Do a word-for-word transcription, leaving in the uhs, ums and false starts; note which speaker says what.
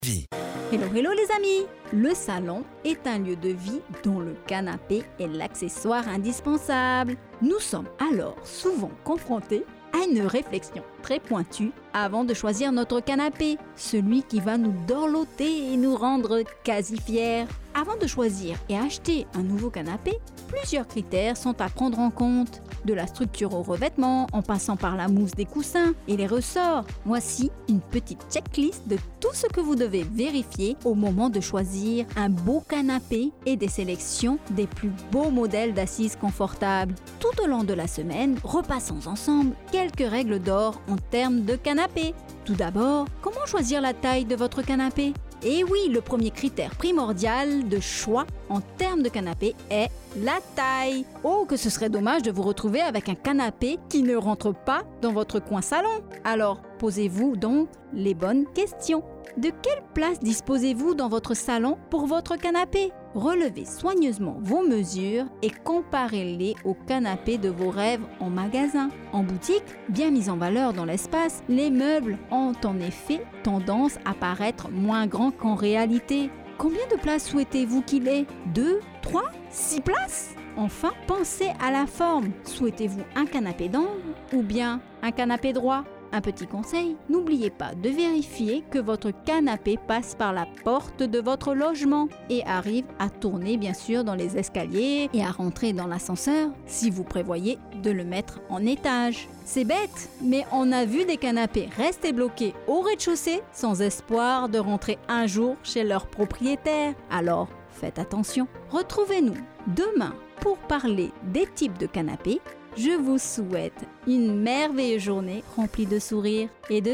Speaker 1: Vie.
Speaker 2: Hello, hello les amis! Le salon est un lieu de vie dont le canapé est l'accessoire indispensable. Nous sommes alors souvent confrontés à une réflexion très pointue avant de choisir notre canapé, celui qui va nous dorloter et nous rendre quasi fiers. Avant de choisir et acheter un nouveau canapé, plusieurs critères sont à prendre en compte. De la structure au revêtement, en passant par la mousse des coussins et les ressorts. Voici une petite checklist de tout ce que vous devez vérifier au moment de choisir un beau canapé et des sélections des plus beaux modèles d'assises confortables. Tout au long de la semaine, repassons ensemble quelques règles d'or en termes de canapé. Tout d'abord, comment choisir la taille de votre canapé ? Et oui, le premier critère primordial de choix en termes de canapé est la taille. Oh, que ce serait dommage de vous retrouver avec un canapé qui ne rentre pas dans votre coin salon. Alors, posez-vous donc les bonnes questions. De quelle place disposez-vous dans votre salon pour votre canapé ? Relevez soigneusement vos mesures et comparez-les au canapé de vos rêves en magasin. En boutique, bien mis en valeur dans l'espace, les meubles ont en effet tendance à paraître moins grands qu'en réalité. Combien de places souhaitez-vous qu'il ait ? Deux, trois, six places ? Enfin, pensez à la forme. Souhaitez-vous un canapé d'angle ou bien un canapé droit ? Un petit conseil, n'oubliez pas de vérifier que votre canapé passe par la porte de votre logement et arrive à tourner bien sûr dans les escaliers et à rentrer dans l'ascenseur si vous prévoyez de le mettre en étage. C'est bête, mais on a vu des canapés rester bloqués au rez-de-chaussée sans espoir de rentrer un jour chez leur propriétaire. Alors, faites attention. Retrouvez-nous demain pour parler des types de canapés. Je vous souhaite une merveilleuse journée remplie de sourires et de